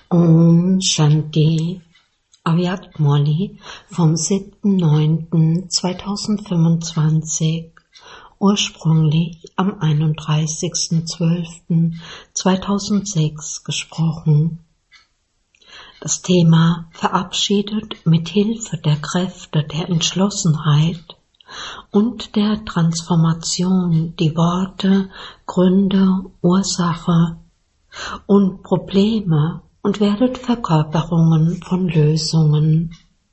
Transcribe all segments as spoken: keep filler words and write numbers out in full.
Om Shanti, Avyakt Molly vom siebten neunten zweitausendfünfundzwanzig, ursprünglich am einunddreißigsten zwölften zweitausendsechs gesprochen. Das Thema verabschiedet mit Hilfe der Kräfte der Entschlossenheit und der Transformation die Worte Gründe, Ursache und Probleme und werdet Verkörperungen von Lösungen.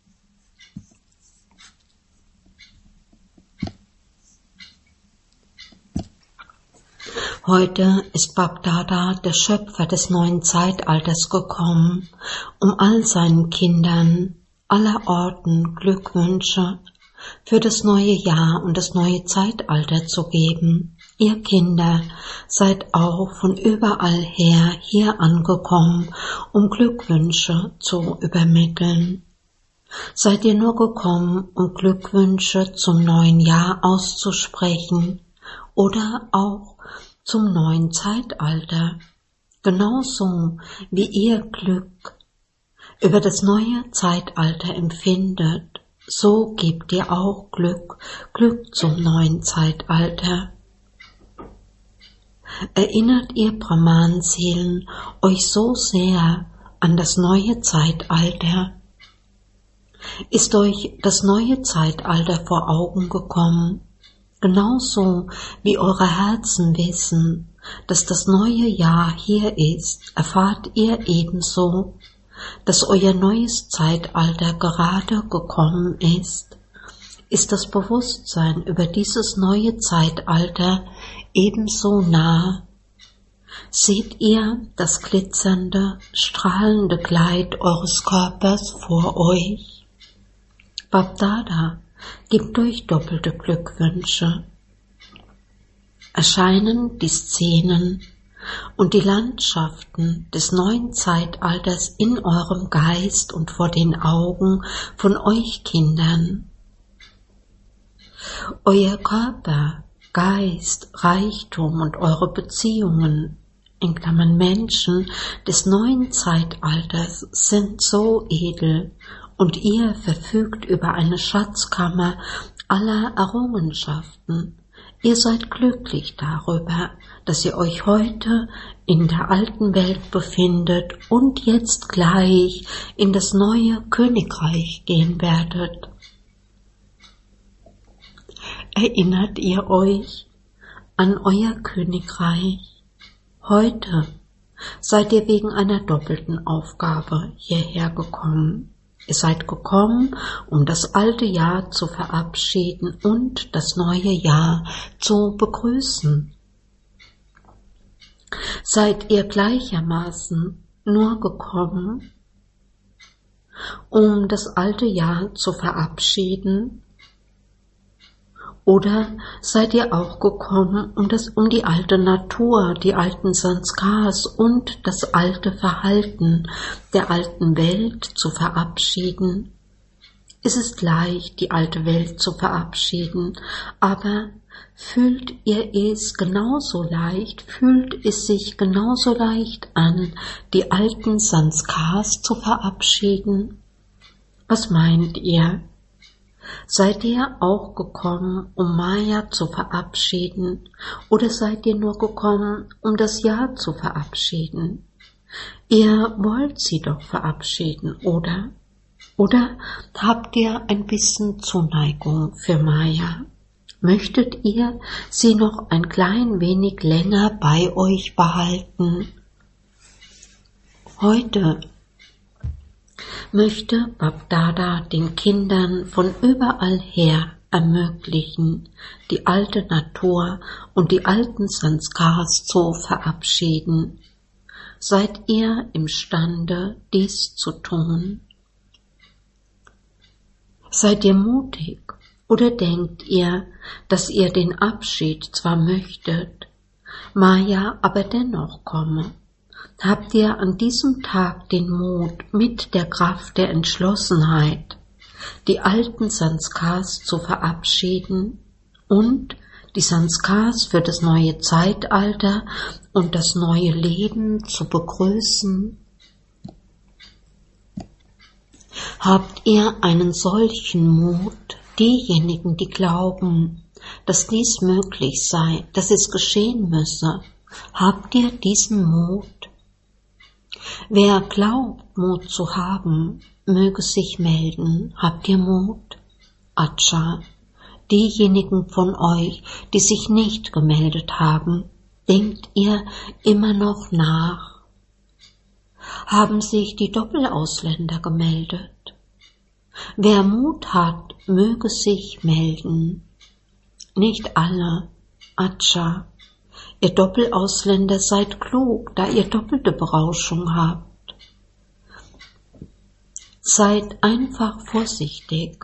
Heute ist Babdada, der Schöpfer des neuen Zeitalters, gekommen, um all seinen Kindern aller Orten Glückwünsche für das neue Jahr und das neue Zeitalter zu geben. Ihr Kinder seid auch von überall her hier angekommen, um Glückwünsche zu übermitteln. Seid ihr nur gekommen, um Glückwünsche zum neuen Jahr auszusprechen oder auch zum neuen Zeitalter, genauso wie ihr Glück über das neue Zeitalter empfindet, so gebt ihr auch Glück, Glück zum neuen Zeitalter. Erinnert ihr Brahman-Seelen euch so sehr an das neue Zeitalter? Ist euch das neue Zeitalter vor Augen gekommen? Genauso wie eure Herzen wissen, dass das neue Jahr hier ist, erfahrt ihr ebenso, dass euer neues Zeitalter gerade gekommen ist. Ist das Bewusstsein über dieses neue Zeitalter ebenso nah? Seht ihr das glitzernde, strahlende Kleid eures Körpers vor euch? Babdada gibt euch doppelte Glückwünsche. Erscheinen die Szenen und die Landschaften des neuen Zeitalters in eurem Geist und vor den Augen von euch Kindern. Euer Körper, Geist, Reichtum und eure Beziehungen, in Klammern Menschen des neuen Zeitalters, sind so edel und ihr verfügt über eine Schatzkammer aller Errungenschaften. Ihr seid glücklich darüber, dass ihr euch heute in der alten Welt befindet und jetzt gleich in das neue Königreich gehen werdet. Erinnert ihr euch an euer Königreich? Heute seid ihr wegen einer doppelten Aufgabe hierher gekommen. Ihr seid gekommen, um das alte Jahr zu verabschieden und das neue Jahr zu begrüßen. Seid ihr gleichermaßen nur gekommen, um das alte Jahr zu verabschieden? Oder seid ihr auch gekommen, um das, um die alte Natur, die alten Sanskars und das alte Verhalten der alten Welt zu verabschieden? Es ist leicht, die alte Welt zu verabschieden, aber fühlt ihr es genauso leicht, fühlt es sich genauso leicht an, die alten Sanskars zu verabschieden? Was meint ihr? Seid ihr auch gekommen, um Maya zu verabschieden, oder seid ihr nur gekommen, um das Jahr zu verabschieden? Ihr wollt sie doch verabschieden, oder? Oder habt ihr ein bisschen Zuneigung für Maya? Möchtet ihr sie noch ein klein wenig länger bei euch behalten? Heute möchte Babdada den Kindern von überall her ermöglichen, die alte Natur und die alten Sanskars zu verabschieden. Seid ihr imstande, dies zu tun? Seid ihr mutig oder denkt ihr, dass ihr den Abschied zwar möchtet, Maya aber dennoch komme? Habt ihr an diesem Tag den Mut, mit der Kraft der Entschlossenheit die alten Sanskars zu verabschieden und die Sanskars für das neue Zeitalter und das neue Leben zu begrüßen? Habt ihr einen solchen Mut, diejenigen, die glauben, dass dies möglich sei, dass es geschehen müsse, habt ihr diesen Mut? Wer glaubt, Mut zu haben, möge sich melden. Habt ihr Mut? Atscha. Diejenigen von euch, die sich nicht gemeldet haben, denkt ihr immer noch nach? Haben sich die Doppelausländer gemeldet? Wer Mut hat, möge sich melden. Nicht alle. Atscha. Ihr Doppelausländer seid klug, da ihr doppelte Berauschung habt. Seid einfach vorsichtig.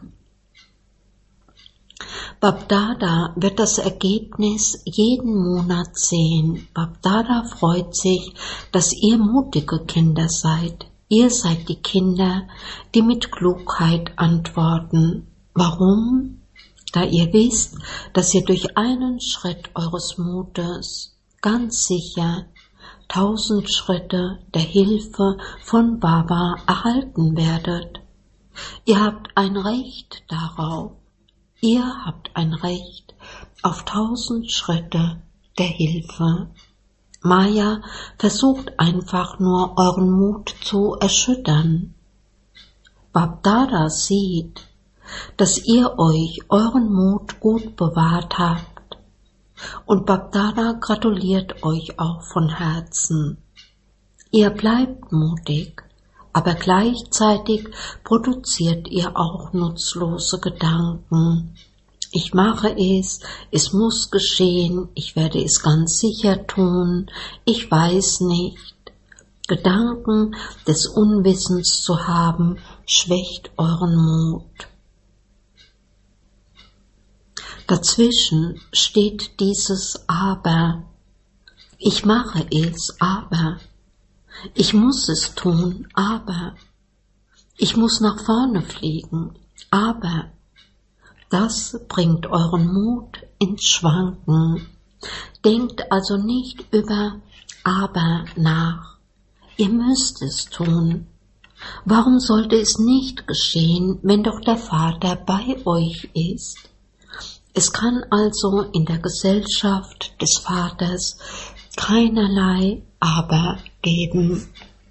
Babdada wird das Ergebnis jeden Monat sehen. Babdada freut sich, dass ihr mutige Kinder seid. Ihr seid die Kinder, die mit Klugheit antworten. Warum? Da ihr wisst, dass ihr durch einen Schritt eures Mutes ganz sicher tausend Schritte der Hilfe von Baba erhalten werdet. Ihr habt ein Recht darauf. Ihr habt ein Recht auf tausend Schritte der Hilfe. Maya versucht einfach nur, euren Mut zu erschüttern. Babdada sieht, dass ihr euch euren Mut gut bewahrt habt. Und Babdada gratuliert euch auch von Herzen. Ihr bleibt mutig, aber gleichzeitig produziert ihr auch nutzlose Gedanken. Ich mache es, es muss geschehen, ich werde es ganz sicher tun, ich weiß nicht. Gedanken des Unwissens zu haben, schwächt euren Mut. Dazwischen steht dieses Aber. Ich mache es, aber. Ich muss es tun, aber. Ich muss nach vorne fliegen, aber. Das bringt euren Mut ins Schwanken. Denkt also nicht über Aber nach. Ihr müsst es tun. Warum sollte es nicht geschehen, wenn doch der Vater bei euch ist? Es kann also in der Gesellschaft des Vaters keinerlei Aber geben.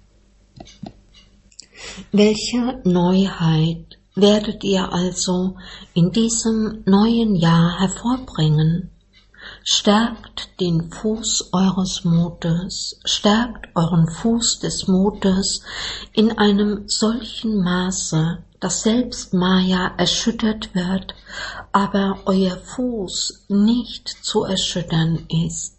Welche Neuheit werdet ihr also in diesem neuen Jahr hervorbringen? Stärkt den Fuß eures Mutes, stärkt euren Fuß des Mutes in einem solchen Maße, dass selbst Maya erschüttert wird, aber euer Fuß nicht zu erschüttern ist.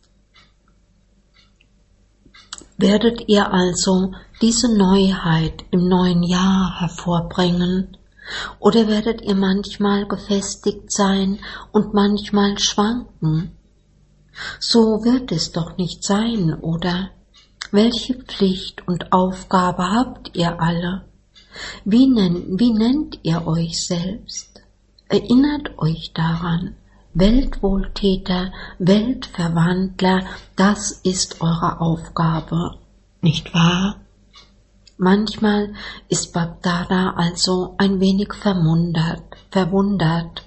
Werdet ihr also diese Neuheit im neuen Jahr hervorbringen, oder werdet ihr manchmal gefestigt sein und manchmal schwanken? So wird es doch nicht sein, oder? Welche Pflicht und Aufgabe habt ihr alle? Wie, nennt, wie nennt ihr euch selbst? Erinnert euch daran, Weltwohltäter, Weltverwandler, das ist eure Aufgabe, nicht wahr? Manchmal ist Babdada also ein wenig verwundert, verwundert,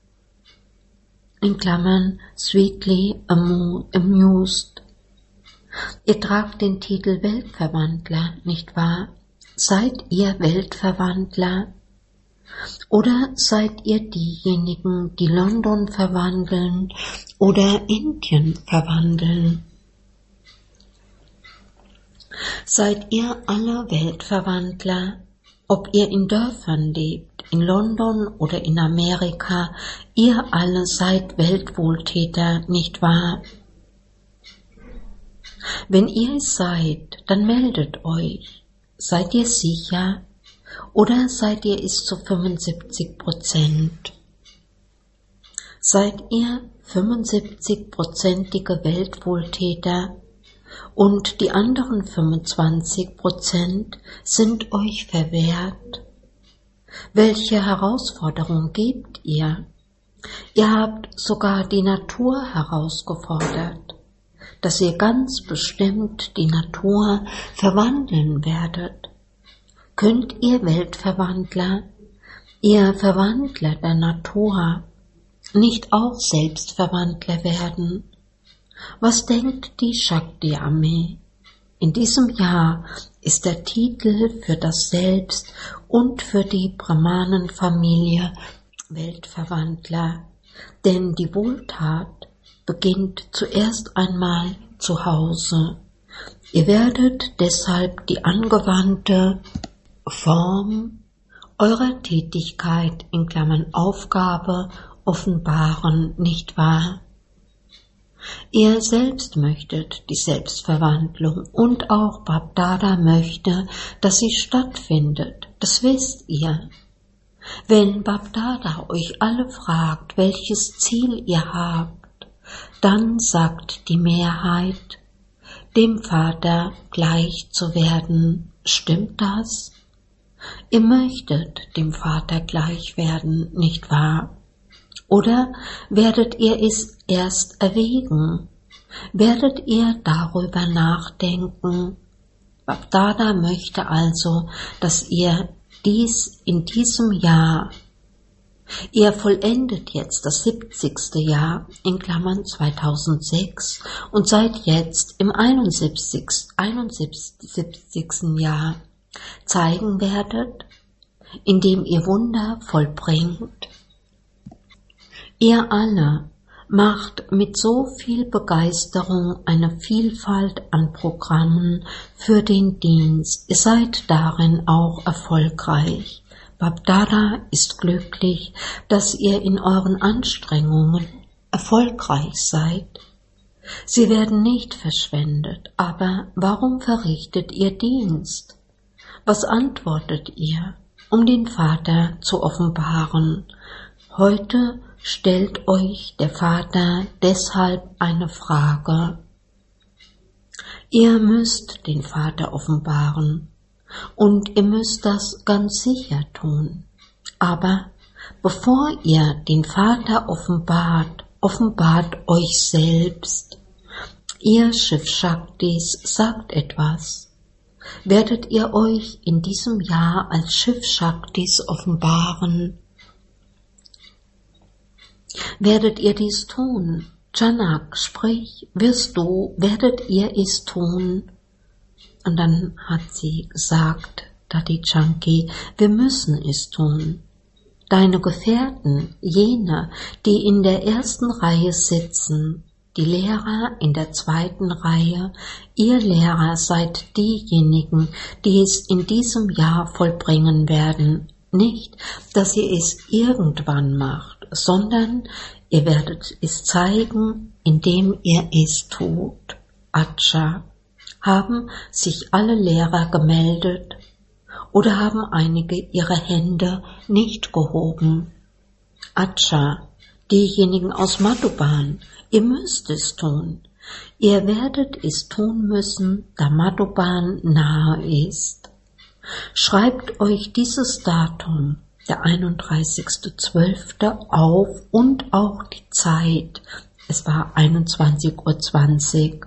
in Klammern sweetly amused. Ihr tragt den Titel Weltverwandler, nicht wahr? Seid ihr Weltverwandler? Oder seid ihr diejenigen, die London verwandeln oder Indien verwandeln? Seid ihr alle Weltverwandler? Ob ihr in Dörfern lebt, in London oder in Amerika, ihr alle seid Weltwohltäter, nicht wahr? Wenn ihr es seid, dann meldet euch. Seid ihr sicher? Oder seid ihr es zu fünfundsiebzig Prozent? Seid ihr fünfundsiebzig-prozentige Weltwohltäter und die anderen fünfundzwanzig Prozent sind euch verwehrt? Welche Herausforderung gebt ihr? Ihr habt sogar die Natur herausgefordert, dass ihr ganz bestimmt die Natur verwandeln werdet. Könnt ihr Weltverwandler, ihr Verwandler der Natur, nicht auch selbst Verwandler werden? Was denkt die Shakti-Armee? In diesem Jahr ist der Titel für das Selbst und für die Brahmanenfamilie Weltverwandler, denn die Wohltat beginnt zuerst einmal zu Hause. Ihr werdet deshalb die angewandte Form eurer Tätigkeit in Klammern Aufgabe offenbaren, nicht wahr? Ihr selbst möchtet die Selbstverwandlung und auch Bapdada möchte, dass sie stattfindet, das wisst ihr. Wenn Bapdada euch alle fragt, welches Ziel ihr habt, dann sagt die Mehrheit, dem Vater gleich zu werden. Stimmt das? Ihr möchtet dem Vater gleich werden, nicht wahr? Oder werdet ihr es erst erwägen? Werdet ihr darüber nachdenken? Bapdada möchte also, dass ihr dies in diesem Jahr, ihr vollendet jetzt das siebzigste Jahr in Klammern zweitausendsechs und seid jetzt im einundsiebzigsten Jahr, zeigen werdet, indem ihr Wunder vollbringt. Ihr alle macht mit so viel Begeisterung eine Vielfalt an Programmen für den Dienst. Ihr seid darin auch erfolgreich. Bapdada ist glücklich, dass ihr in euren Anstrengungen erfolgreich seid. Sie werden nicht verschwendet, aber warum verrichtet ihr Dienst? Was antwortet ihr, um den Vater zu offenbaren? Heute stellt euch der Vater deshalb eine Frage. Ihr müsst den Vater offenbaren und ihr müsst das ganz sicher tun. Aber bevor ihr den Vater offenbart, offenbart euch selbst. Ihr Shiv Shaktis sagt etwas. Werdet ihr euch in diesem Jahr als Shiv Shaktis offenbaren? Werdet ihr dies tun? Janak, sprich, wirst du, werdet ihr es tun? Und dann hat sie gesagt, Dadi Chanki, wir müssen es tun. Deine Gefährten, jene, die in der ersten Reihe sitzen, die Lehrer in der zweiten Reihe, ihr Lehrer seid diejenigen, die es in diesem Jahr vollbringen werden. Nicht, dass ihr es irgendwann macht, sondern ihr werdet es zeigen, indem ihr es tut. Acha, haben sich alle Lehrer gemeldet oder haben einige ihre Hände nicht gehoben? Acha, diejenigen aus Madhuban, ihr müsst es tun. Ihr werdet es tun müssen, da Madhuban nahe ist. Schreibt euch dieses Datum, der einunddreißigster zwölfte auf und auch die Zeit. Es war einundzwanzig Uhr zwanzig.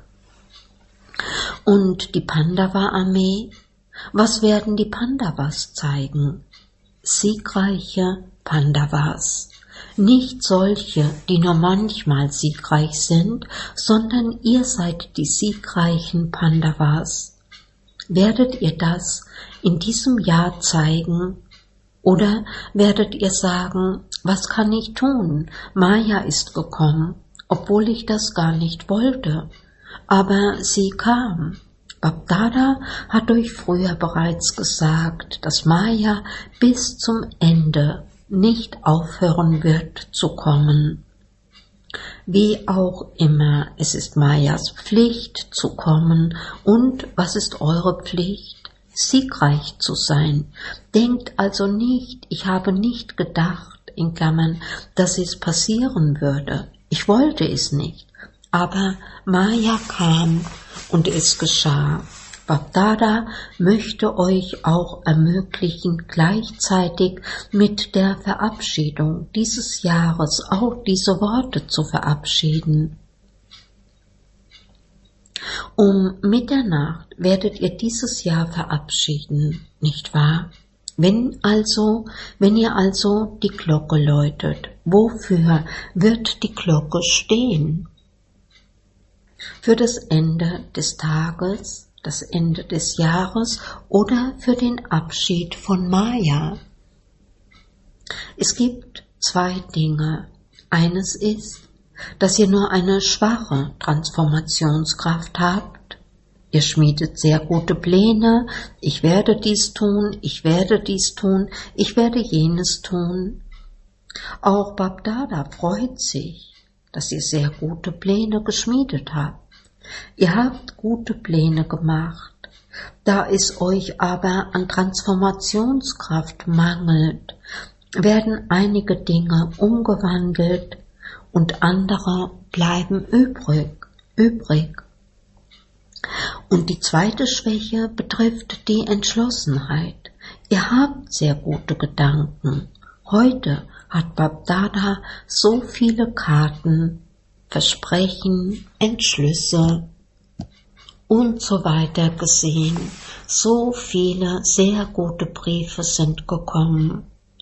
Und die Pandava-Armee, was werden die Pandavas zeigen? Siegreiche Pandavas. Nicht solche, die nur manchmal siegreich sind, sondern ihr seid die siegreichen Pandavas. Werdet ihr das in diesem Jahr zeigen? Oder werdet ihr sagen, was kann ich tun? Maya ist gekommen, obwohl ich das gar nicht wollte. Aber sie kam. Bapdada hat euch früher bereits gesagt, dass Maya bis zum Ende nicht aufhören wird zu kommen. Wie auch immer, es ist Mayas Pflicht zu kommen. Und was ist eure Pflicht? Siegreich zu sein. Denkt also nicht, ich habe nicht gedacht, in Klammern, dass es passieren würde. Ich wollte es nicht. Aber Maya kam und es geschah. Bapdada möchte euch auch ermöglichen, gleichzeitig mit der Verabschiedung dieses Jahres auch diese Worte zu verabschieden. Um Mitternacht werdet ihr dieses Jahr verabschieden, nicht wahr? Wenn also, wenn ihr also die Glocke läutet, wofür wird die Glocke stehen? Für das Ende des Tages, das Ende des Jahres oder für den Abschied von Maya? Es gibt zwei Dinge. Eines ist, dass ihr nur eine schwache Transformationskraft habt. Ihr schmiedet sehr gute Pläne, ich werde dies tun, ich werde dies tun, ich werde jenes tun. Auch Babdada freut sich, dass ihr sehr gute Pläne geschmiedet habt. Ihr habt gute Pläne gemacht, da es euch aber an Transformationskraft mangelt, werden einige Dinge umgewandelt und andere bleiben übrig, übrig. Und die zweite Schwäche betrifft die Entschlossenheit. Ihr habt sehr gute Gedanken. Heute hat Babdada so viele Karten, Versprechen, Entschlüsse und so weiter gesehen. So viele sehr gute Briefe sind gekommen.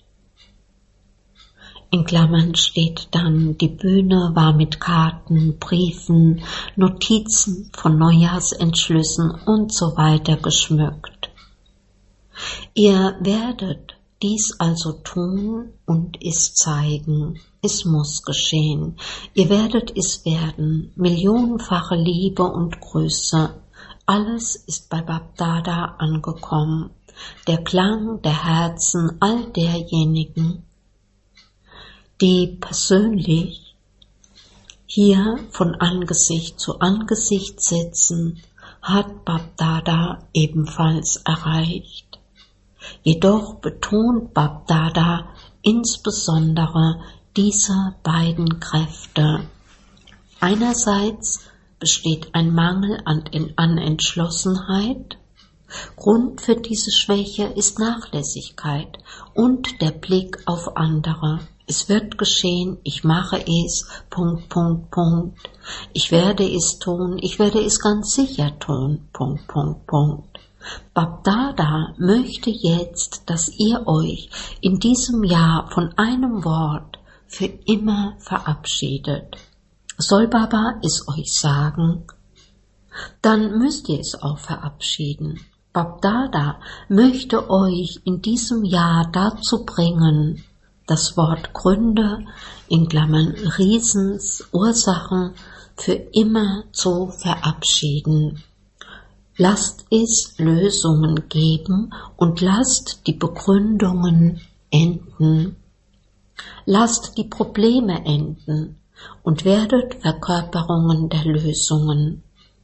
In Klammern steht dann, die Bühne war mit Karten, Briefen, Notizen von Neujahrsentschlüssen und so weiter geschmückt. Ihr werdet dies also tun und es zeigen. Es muss geschehen. Ihr werdet es werden. Millionenfache Liebe und Grüße. Alles ist bei Babdada angekommen. Der Klang der Herzen all derjenigen, die persönlich hier von Angesicht zu Angesicht sitzen, hat Babdada ebenfalls erreicht. Jedoch betont Babdada insbesondere diese beiden Kräfte. Einerseits besteht ein Mangel an, an Entschlossenheit. Grund für diese Schwäche ist Nachlässigkeit und der Blick auf andere. Es wird geschehen, ich mache es, Punkt, Punkt, Punkt. Ich werde es tun, ich werde es ganz sicher tun, Punkt, Punkt, Punkt. Babdada möchte jetzt, dass ihr euch in diesem Jahr von einem Wort für immer verabschiedet. Soll Baba es euch sagen? Dann müsst ihr es auch verabschieden. Babdada möchte euch in diesem Jahr dazu bringen, das Wort Gründe, in Klammern Riesens, Ursachen, für immer zu verabschieden. Lasst es Lösungen geben und lasst die Begründungen enden. Lasst die Probleme enden und werdet Verkörperungen der Lösungen.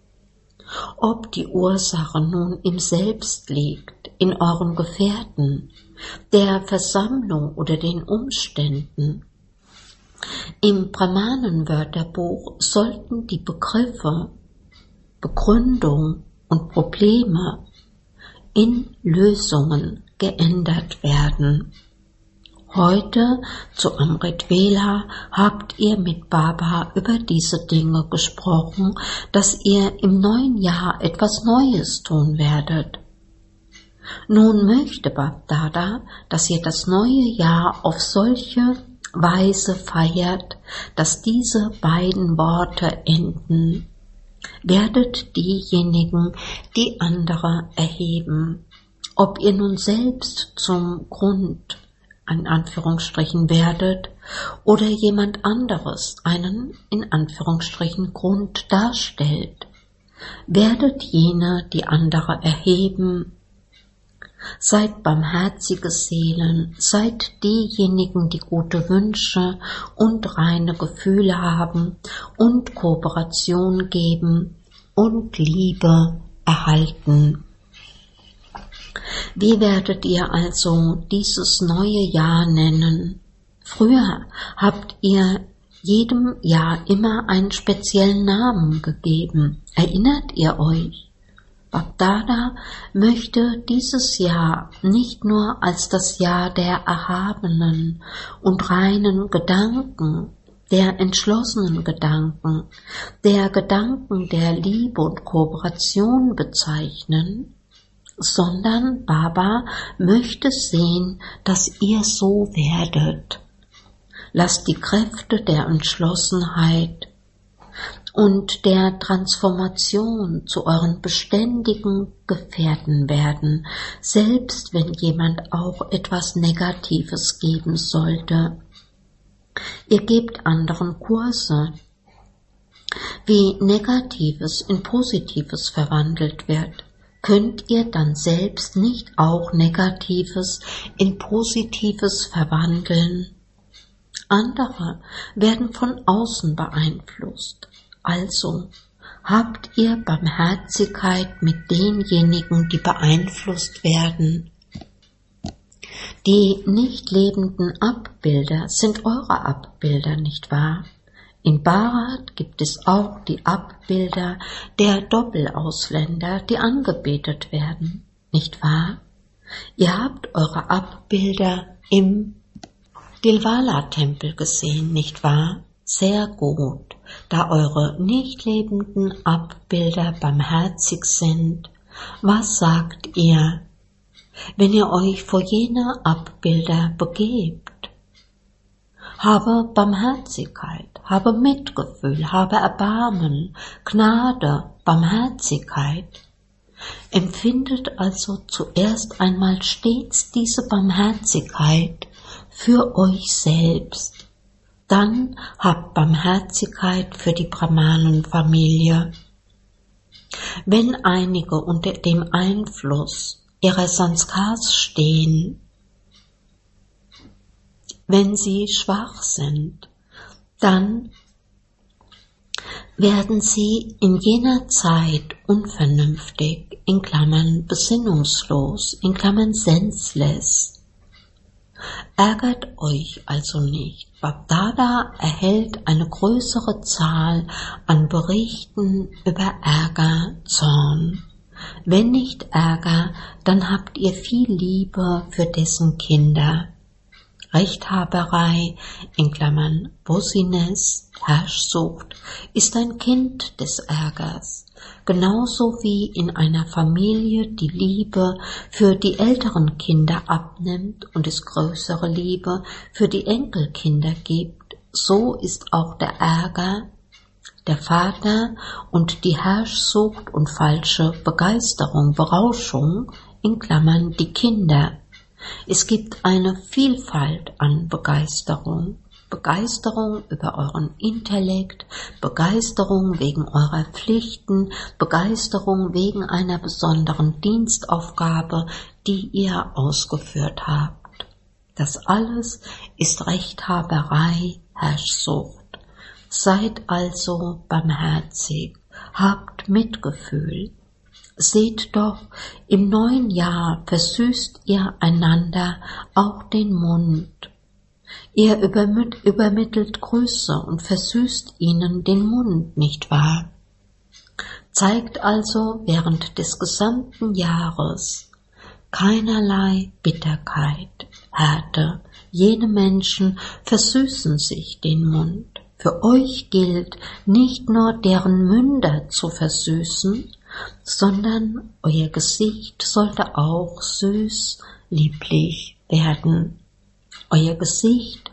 Ob die Ursache nun im Selbst liegt, in euren Gefährten, der Versammlung oder den Umständen. Im Brahmanen-Wörterbuch sollten die Begriffe Begründung und Probleme in Lösungen geändert werden. Heute zu Amrit Vela habt ihr mit Baba über diese Dinge gesprochen, dass ihr im neuen Jahr etwas Neues tun werdet. Nun möchte Babdada, dass ihr das neue Jahr auf solche Weise feiert, dass diese beiden Worte enden. Werdet diejenigen, die andere erheben. Ob ihr nun selbst zum Grund, in Anführungsstrichen, werdet oder jemand anderes einen, in Anführungsstrichen, Grund darstellt. Werdet jene, die andere erheben. Seid barmherzige Seelen, seid diejenigen, die gute Wünsche und reine Gefühle haben und Kooperation geben und Liebe erhalten. Wie werdet ihr also dieses neue Jahr nennen? Früher habt ihr jedem Jahr immer einen speziellen Namen gegeben. Erinnert ihr euch? Babdada möchte dieses Jahr nicht nur als das Jahr der erhabenen und reinen Gedanken, der entschlossenen Gedanken, der Gedanken der Liebe und Kooperation bezeichnen, sondern Baba möchte sehen, dass ihr so werdet. Lasst die Kräfte der Entschlossenheit und der Transformation zu euren beständigen Gefährten werden, selbst wenn jemand auch etwas Negatives geben sollte. Ihr gebt anderen Kurse, wie Negatives in Positives verwandelt wird. Könnt ihr dann selbst nicht auch Negatives in Positives verwandeln? Andere werden von außen beeinflusst. Also habt ihr Barmherzigkeit mit denjenigen, die beeinflusst werden. Die nicht lebenden Abbilder sind eure Abbilder, nicht wahr? In Bharat gibt es auch die Abbilder der Doppelausländer, die angebetet werden, nicht wahr? Ihr habt eure Abbilder im Dilwala-Tempel gesehen, nicht wahr? Sehr gut, da eure nicht lebenden Abbilder barmherzig sind. Was sagt ihr, wenn ihr euch vor jene Abbilder begebt? Habe Barmherzigkeit, habe Mitgefühl, habe Erbarmen, Gnade, Barmherzigkeit. Empfindet also zuerst einmal stets diese Barmherzigkeit für euch selbst. Dann habt Barmherzigkeit für die Brahmanenfamilie. Wenn einige unter dem Einfluss ihrer Sanskars stehen, wenn sie schwach sind, dann werden sie in jener Zeit unvernünftig, in Klammern besinnungslos, in Klammern senseless. Ärgert euch also nicht. Babdada erhält eine größere Zahl an Berichten über Ärger, Zorn. Wenn nicht Ärger, dann habt ihr viel Liebe für dessen Kinder. Rechthaberei, in Klammern Bossiness, Herrschsucht, ist ein Kind des Ärgers, genauso wie in einer Familie die Liebe für die älteren Kinder abnimmt und es größere Liebe für die Enkelkinder gibt, so ist auch der Ärger der Vater und die Herrschsucht und falsche Begeisterung, Berauschung, in Klammern die Kinder. Es gibt eine Vielfalt an Begeisterung. Begeisterung über euren Intellekt, Begeisterung wegen eurer Pflichten, Begeisterung wegen einer besonderen Dienstaufgabe, die ihr ausgeführt habt. Das alles ist Rechthaberei, Herrschsucht. Seid also barmherzig, habt Mitgefühl. Seht doch, im neuen Jahr versüßt ihr einander auch den Mund. Ihr übermittelt Grüße und versüßt ihnen den Mund, nicht wahr? Zeigt also während des gesamten Jahres keinerlei Bitterkeit, Härte. Jene Menschen versüßen sich den Mund. Für euch gilt, nicht nur deren Münder zu versüßen, sondern euer Gesicht sollte auch süß, lieblich werden. Euer Gesicht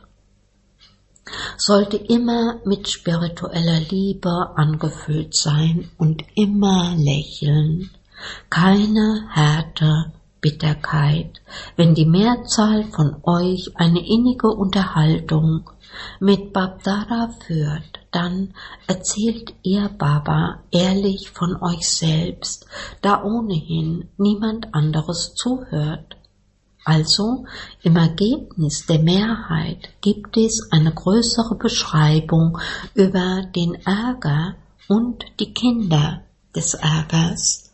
sollte immer mit spiritueller Liebe angefüllt sein und immer lächeln. Keine Härte, Bitterkeit. Wenn die Mehrzahl von euch eine innige Unterhaltung mit Babdada führt, dann erzählt ihr Baba ehrlich von euch selbst, da ohnehin niemand anderes zuhört. Also im Ergebnis der Mehrheit gibt es eine größere Beschreibung über den Ärger und die Kinder des Ärgers.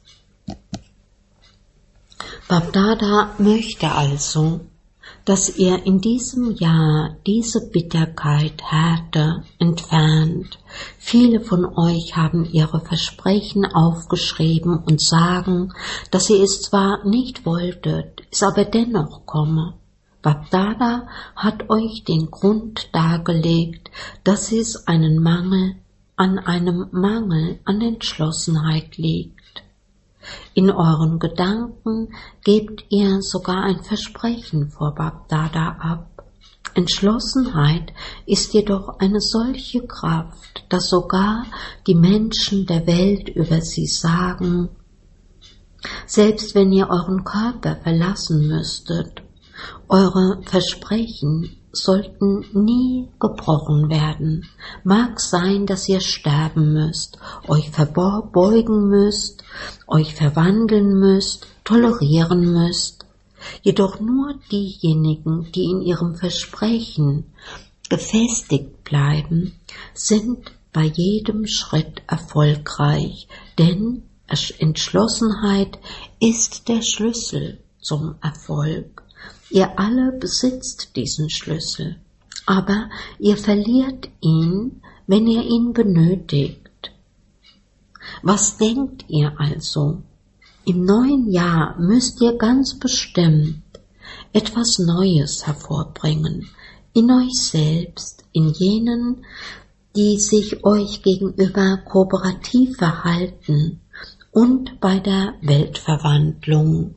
Babdada möchte also, dass ihr in diesem Jahr diese Bitterkeit, Härte entfernt. Viele von euch haben ihre Versprechen aufgeschrieben und sagen, dass ihr es zwar nicht wolltet, es aber dennoch komme. BapDada hat euch den Grund dargelegt, dass es einen Mangel an einem Mangel an Entschlossenheit liegt. In euren Gedanken gebt ihr sogar ein Versprechen vor BapDada ab. Entschlossenheit ist jedoch eine solche Kraft, dass sogar die Menschen der Welt über sie sagen, selbst wenn ihr euren Körper verlassen müsstet, eure Versprechen sollten nie gebrochen werden. Mag sein, dass ihr sterben müsst, euch verbeugen müsst, euch verwandeln müsst, tolerieren müsst. Jedoch nur diejenigen, die in ihrem Versprechen gefestigt bleiben, sind bei jedem Schritt erfolgreich, denn Entschlossenheit ist der Schlüssel zum Erfolg. Ihr alle besitzt diesen Schlüssel, aber ihr verliert ihn, wenn ihr ihn benötigt. Was denkt ihr also? Im neuen Jahr müsst ihr ganz bestimmt etwas Neues hervorbringen, in euch selbst, in jenen, die sich euch gegenüber kooperativ verhalten und bei der Weltverwandlung.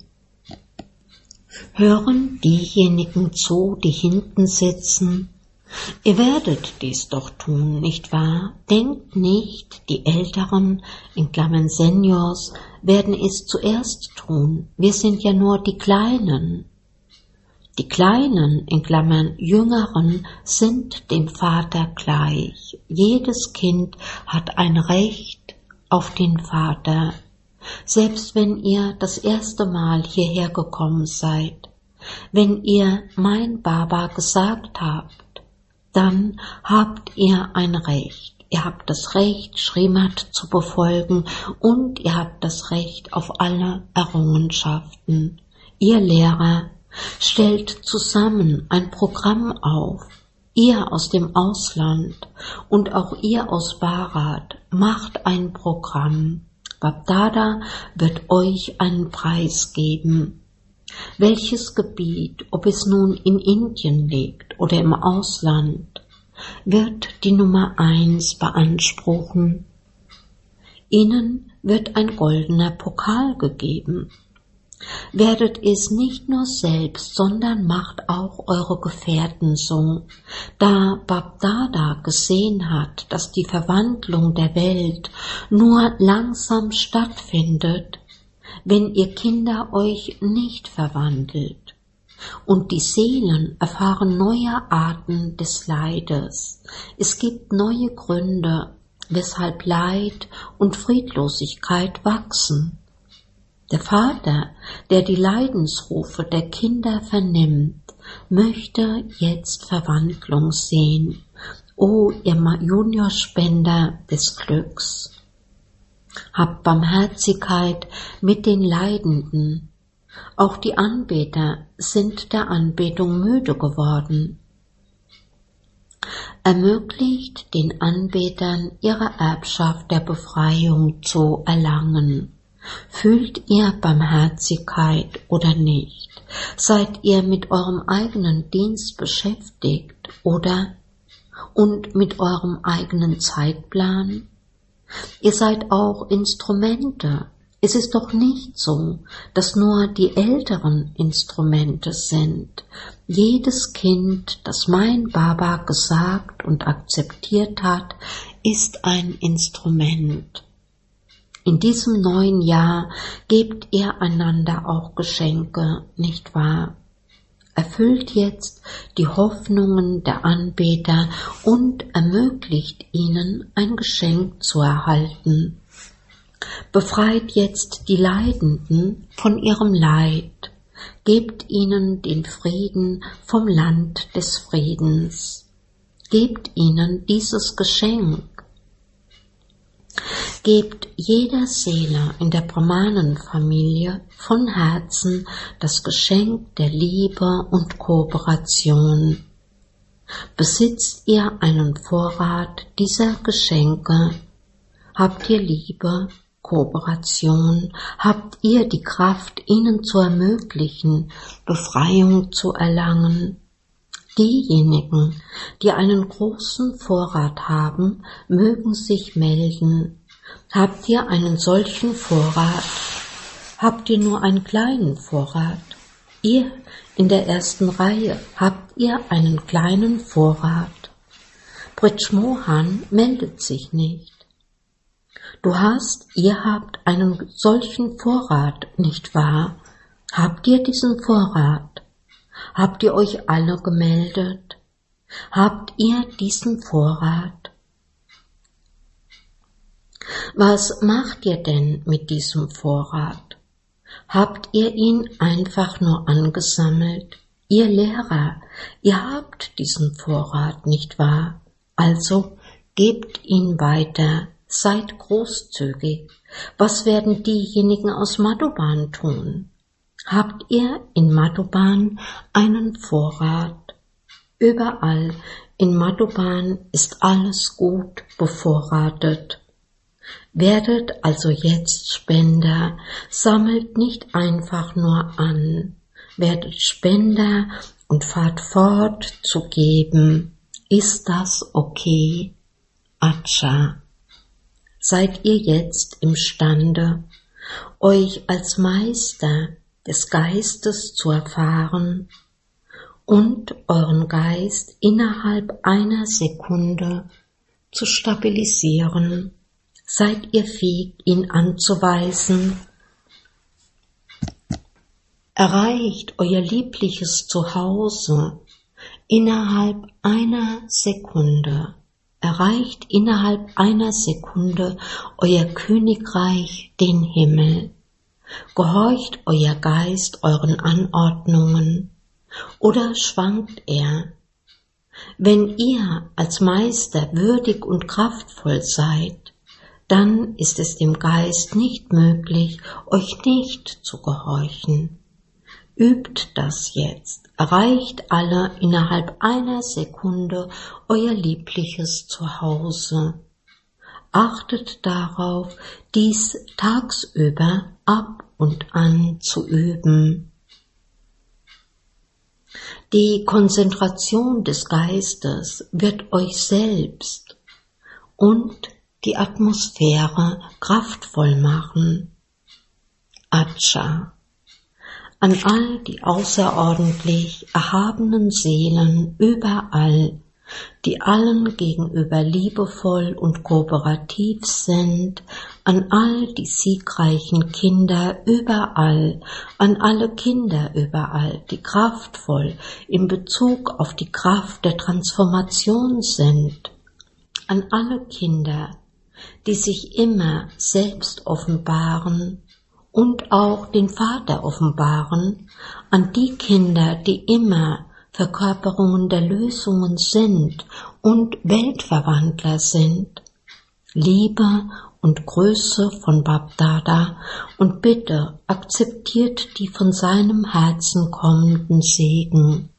Hören diejenigen zu, die hinten sitzen? Ihr werdet dies doch tun, nicht wahr? Denkt nicht, die Älteren, in Klammern Seniors, werden es zuerst tun. Wir sind ja nur die Kleinen. Die Kleinen, in Klammern Jüngeren, sind dem Vater gleich. Jedes Kind hat ein Recht auf den Vater. Selbst wenn ihr das erste Mal hierher gekommen seid, wenn ihr mein Baba gesagt habt, dann habt ihr ein Recht. Ihr habt das Recht, Srimad zu befolgen und ihr habt das Recht auf alle Errungenschaften. Ihr Lehrer stellt zusammen ein Programm auf. Ihr aus dem Ausland und auch ihr aus Bharat macht ein Programm. BapDada wird euch einen Preis geben. Welches Gebiet, ob es nun in Indien liegt oder im Ausland, wird die Nummer eins beanspruchen. Ihnen wird ein goldener Pokal gegeben. Werdet es nicht nur selbst, sondern macht auch eure Gefährten so. Da BapDada gesehen hat, dass die Verwandlung der Welt nur langsam stattfindet, wenn ihr Kinder euch nicht verwandelt. Und die Seelen erfahren neue Arten des Leides. Es gibt neue Gründe, weshalb Leid und Friedlosigkeit wachsen. Der Vater, der die Leidensrufe der Kinder vernimmt, möchte jetzt Verwandlung sehen. O ihr Juniorspender des Glücks! Habt Barmherzigkeit mit den Leidenden. Auch die Anbeter sind der Anbetung müde geworden. Ermöglicht den Anbetern ihre Erbschaft der Befreiung zu erlangen. Fühlt ihr Barmherzigkeit oder nicht? Seid ihr mit eurem eigenen Dienst beschäftigt oder und mit eurem eigenen Zeitplan? Ihr seid auch Instrumente. Es ist doch nicht so, dass nur die Älteren Instrumente sind. Jedes Kind, das mein Baba gesagt und akzeptiert hat, ist ein Instrument. In diesem neuen Jahr gebt ihr einander auch Geschenke, nicht wahr? Erfüllt jetzt die Hoffnungen der Anbeter und ermöglicht ihnen, ein Geschenk zu erhalten. Befreit jetzt die Leidenden von ihrem Leid. Gebt ihnen den Frieden vom Land des Friedens. Gebt ihnen dieses Geschenk. Gebt jeder Seele in der Brahmanenfamilie von Herzen das Geschenk der Liebe und Kooperation. Besitzt ihr einen Vorrat dieser Geschenke, habt ihr Liebe, Kooperation habt ihr die Kraft, ihnen zu ermöglichen, Befreiung zu erlangen. Diejenigen, die einen großen Vorrat haben, mögen sich melden. Habt ihr einen solchen Vorrat? Habt ihr nur einen kleinen Vorrat? Ihr in der ersten Reihe, habt ihr einen kleinen Vorrat? Brij Mohan meldet sich nicht. Du hast, ihr habt einen solchen Vorrat, nicht wahr? Habt ihr diesen Vorrat? Habt ihr euch alle gemeldet? Habt ihr diesen Vorrat? Was macht ihr denn mit diesem Vorrat? Habt ihr ihn einfach nur angesammelt? Ihr Lehrer, ihr habt diesen Vorrat, nicht wahr? Also gebt ihn weiter, seid großzügig. Was werden diejenigen aus Madhuban tun? Habt ihr in Madhuban einen Vorrat? Überall in Madhuban ist alles gut bevorratet. Werdet also jetzt Spender, sammelt nicht einfach nur an, werdet Spender und fahrt fort zu geben. Ist das okay? Acha. Seid ihr jetzt imstande, euch als Meister des Geistes zu erfahren und euren Geist innerhalb einer Sekunde zu stabilisieren? Seid ihr fähig, ihn anzuweisen? Erreicht euer liebliches Zuhause innerhalb einer Sekunde. Erreicht innerhalb einer Sekunde euer Königreich, den Himmel. Gehorcht euer Geist euren Anordnungen oder schwankt er? Wenn ihr als Meister würdig und kraftvoll seid, dann ist es dem Geist nicht möglich, euch nicht zu gehorchen. Übt das jetzt, erreicht alle innerhalb einer Sekunde euer liebliches Zuhause. Achtet darauf, dies tagsüber ab und an zu üben. Die Konzentration des Geistes wird euch selbst und die Atmosphäre kraftvoll machen. Acha. An all die außerordentlich erhabenen Seelen überall, die allen gegenüber liebevoll und kooperativ sind, an all die siegreichen Kinder überall, an alle Kinder überall, die kraftvoll in Bezug auf die Kraft der Transformation sind, an alle Kinder, die sich immer selbst offenbaren und auch den Vater offenbaren, an die Kinder, die immer Verkörperungen der Lösungen sind und Weltverwandler sind. Liebe und Größe von Bab-Dada und bitte akzeptiert die von seinem Herzen kommenden Segen.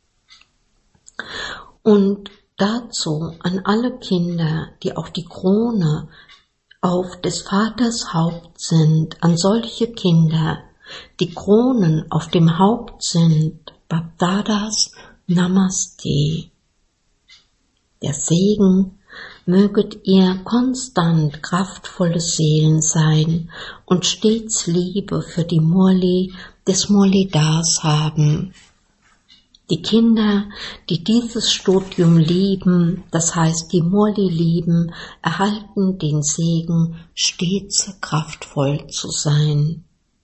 Und dazu an alle Kinder, die auch die Krone auf des Vaters Haupt sind, an solche Kinder, die Kronen auf dem Haupt sind, Bab-Dadas Namaste. Der Segen, möget ihr konstant kraftvolle Seelen sein und stets Liebe für die Murli des Murli-Das haben. Die Kinder, die dieses Studium lieben, das heißt die Murli lieben, erhalten den Segen, stets kraftvoll zu sein.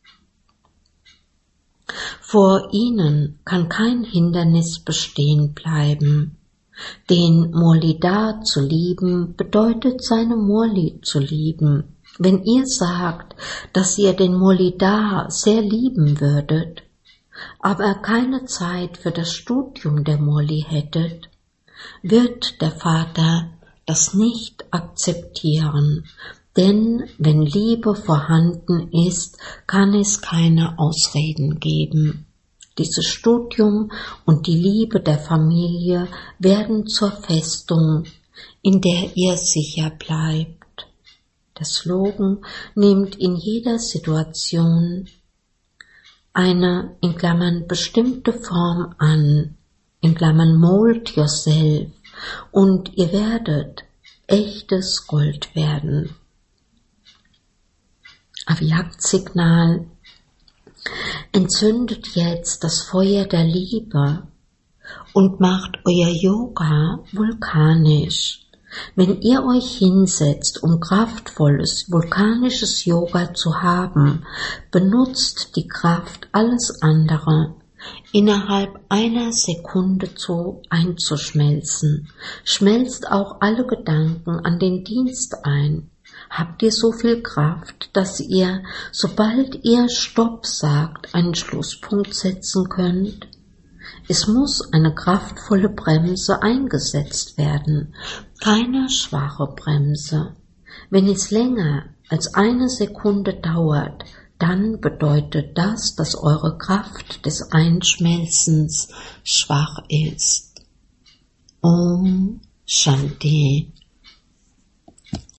Vor ihnen kann kein Hindernis bestehen bleiben. Den Murli-Da zu lieben, bedeutet seine Murli zu lieben. Wenn ihr sagt, dass ihr den Murli-Da sehr lieben würdet, aber keine Zeit für das Studium der Murli hättet, wird der Vater das nicht akzeptieren, denn wenn Liebe vorhanden ist, kann es keine Ausreden geben. Dieses Studium und die Liebe der Familie werden zur Festung, in der ihr sicher bleibt. Der Slogan nimmt in jeder Situation eine in Klammern bestimmte Form an, in Klammern mold yourself, und ihr werdet echtes Gold werden. Auf Jagdsignal: Entzündet jetzt das Feuer der Liebe und macht euer Yoga vulkanisch. Wenn ihr euch hinsetzt, um kraftvolles, vulkanisches Yoga zu haben, benutzt die Kraft, alles andere innerhalb einer Sekunde zu einzuschmelzen. Schmelzt auch alle Gedanken an den Dienst ein. Habt ihr so viel Kraft, dass ihr, sobald ihr Stopp sagt, einen Schlusspunkt setzen könnt? Es muss eine kraftvolle Bremse eingesetzt werden, keine schwache Bremse. Wenn es länger als eine Sekunde dauert, dann bedeutet das, dass eure Kraft des Einschmelzens schwach ist. Om Shanti.